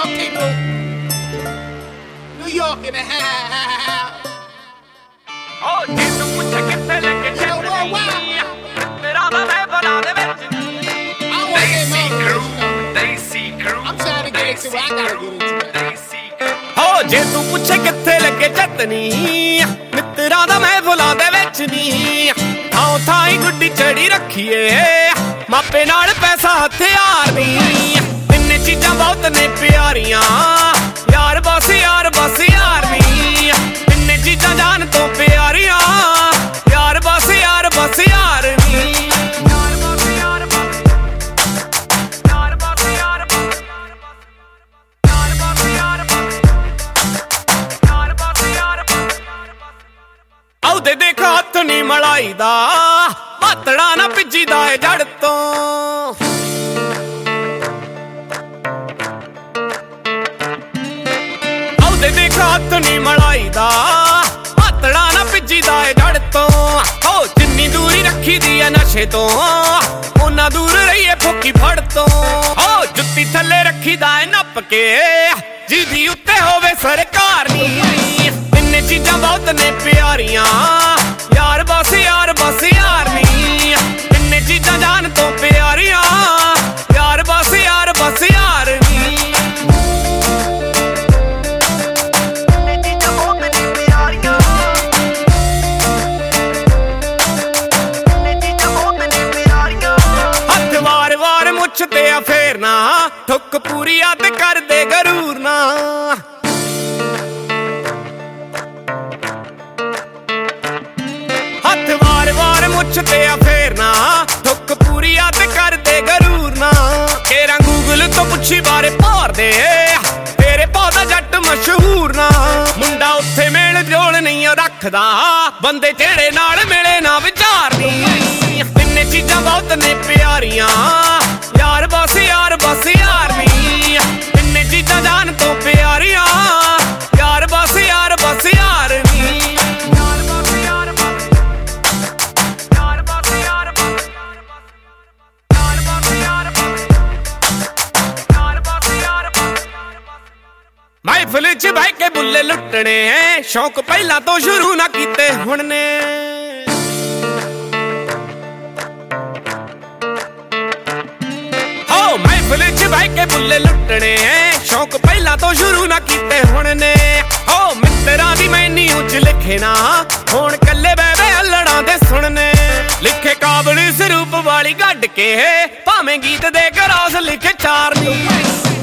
people. New York in the house. Oh, ਜੇ ਤੂੰ ਪੁੱਛੇ ਕਿੱਥੇ ਲੈ ਕੇ ਚੱਲਣੀ ਤੇਰਾ ਦਾ ਮੈਂ ਬਣਾ ਦੇ ਵਿੱਚ Desi crew I'm trying to get into it. I gotta get into it. Desi crew ਹੋ ਜੇ ਤੂੰ ਪੁੱਛੇ ਕਿੱਥੇ ਲੱਗੇ ਚੱਤਨੀ ਮਿੱਤਰਾਂ ਦਾ ਮੈਂ ਬੁਲਾ ਦੇ ਵਿੱਚ ਨੀ ਥਾਂ ਥਾਂ ਹੀ ਗੁੱਡੀ ਚੜੀ ਰੱਖੀਏ ਮਾਪੇ ਨਾਲ ਪੈਸਾ ਹਥਿਆਰ ਨੀ ਤਿੰਨੇ ਚੀਜ਼ਾਂ ਬਹੁਤ ਨੇ ਪਿਆਰੀਆਂ ਯਾਰ ਬਸ ਯਾਰ ਬਸ ਯਾਰ ਨੀ ਤਿੰਨੇ ਚੀਜ਼ਾਂ ਜਾਨ ਤੋਂ ਪਿਆਰੀਆਂ ਯਾਰ ਬਸ ਯਾਰ ਬਸ ਯਾਰ ਨੀ ਆਉਦੇ ਦੇਖ ਹੱਥ ਨੀ ਮਲਾਈ ਦਾ ਪਾਤੜਾ ਨਾ ਭਿੱਜੀਦਾ ਏ ਜੜ ਤੋਂ ਆਉਦੇ ਦੇਖ ਹੱਥ ਨੀ ਮਲਾਈ ਦਾ ਪਾਤੜਾ ਨਾ ਭਿੱਜੀਦਾ ਏ ਜੜ ਤੋਂ ਹੋ ਜਿੰਨੀ ਦੂਰੀ ਰੱਖੀ ਦੀ ਐ ਨਸ਼ੇ ਤੋਂ ਉਹਨਾਂ ਦੂਰ ਰਹੀਏ ਫੋਕੀ ਫੜ ਤੋਂ ਹੋ ਜੁੱਤੀ ਥੱਲੇ ਰੱਖੀਦਾ ਏ ਨੱਪ ਕੇ ਜਿਹਦੀ ਉੱਤੇ ਹੋਵੇ ਸਰਕਾਰ ਨੀ ਤਿੰਨੇ ਚੀਜ਼ਾਂ ਬਹੁਤ ਨੇ ਪਿਆਰੀਆਂ ਯਾਰ ਬਸ ਯਾਰ ਬਸ ਯਾਰ ਨੀ ਤਿੰਨੇ ਚੀਜ਼ਾਂ ਜਾਨ ਤੋਂ ਪਿਆਰੀਆਂ ਯਾਰ ਬਸ ਯਾਰ ਬਸ ਯਾਰ ਨੀ ਤਿੰਨੇ ਚੀਜ਼ਾਂ ਬਹੁਤ ਨੇ ਪਿਆਰੀਆਂ ਤਿੰਨੇ ਚੀਜ਼ਾਂ ਬਹੁਤ ਨੇ ਪਿਆਰੀਆਂ ਹੱਥ ਵਾਰ ਵਾਰ ਮੁੱਛ ਤੇ ਆ ਫੇਰਨਾ ਠੁੱਕ ਪੂਰੀ ਅੱਧ ਕਰਦੇ ਗਰੂਰ ਨਾ ਹੱਥ ਵਾਰ ਵਾਰ ਮੁੱਛ ਤੇ ਆ ਫੇਰਨਾ ਠੁੱਕ ਪੂਰੀ ਅੱਧ ਕਰਦੇ ਗਰੂਰ ਨਾ ਕੇਰਾਂ ਗੂਗਲ ਤੋਂ ਪੁੱਛੀ ਬਾਰੇ ਭਾਰਦੇ ਤੇਰੇ ਪੌਦਾ ਜੱਟ ਮਸ਼ਹੂਰ ਨਾ ਮੁੰਡਾ ਉੱਥੇ ਮੇਲ ਜੋਲ ਨਹੀਂ ਰੱਖਦਾ ਬੰਦੇ ਜਿਹੜੇ ਨਾਲ ਮਿਲੇ ਨਾ ਵਿਚਾਰਨੀ ਤਿੰਨੇ ਚੀਜ਼ਾਂ ਬਹੁਤ ਨੇ ਪਿਆਰੀਆਂ ਯਾਰ ਬਸ ਯਾਰ ਬਸ ਯਾਰ ਨੀ ਤਿੰਨੇ ਚੀਜ਼ਾਂ ਜਾਨ ਤੋਂ ਪਿਆਰੀਆਂ ਯਾਰ ਬਸ ਯਾਰ ਬਸ ਯਾਰ ਨੀ ਮਹਿਫਿਲ ਚ ਬਹਿ ਕੇ ਬੁੱਲੇ ਲੁੱਟਣੇ ਸ਼ੌਂਕ ਪਹਿਲਾਂ ਤੋਂ ਸ਼ੁਰੂ ਨਾ ਕੀਤੇ ਹੁਣ ਨੇ ਹੋ ਮਹਿਫਿਲ ਚ ਬਹਿ ਕੇ ਬੁੱਲੇ ਲੁੱਟਣੇ ਸ਼ੌਂਕ ਪਹਿਲਾਂ ਤੋਂ ਸ਼ੁਰੂ ਨਾ ਕੀਤੇ ਹੁਣ ਨੇ ਹੋ ਮਿੱਤਰਾਂ ਦੀ ਮੈਨੀ ਉੱਚ ਲਿਖੇ ਨਾ ਹੁਣ ਕੱਲੇ ਬਹਿ ਹੱਲੜਾਂ ਦੇ ਸੁਣਨੇ ਲਿਖੇ ਕਾਬਲ ਸਰੂਪ ਵਾਲੀ ਗੱਡ ਕੇ ਭਾਵੇਂ ਗੀਤ ਦੇ ਗਰਾਸ ਲਿਖੇ ਚਾਰ ਨੀ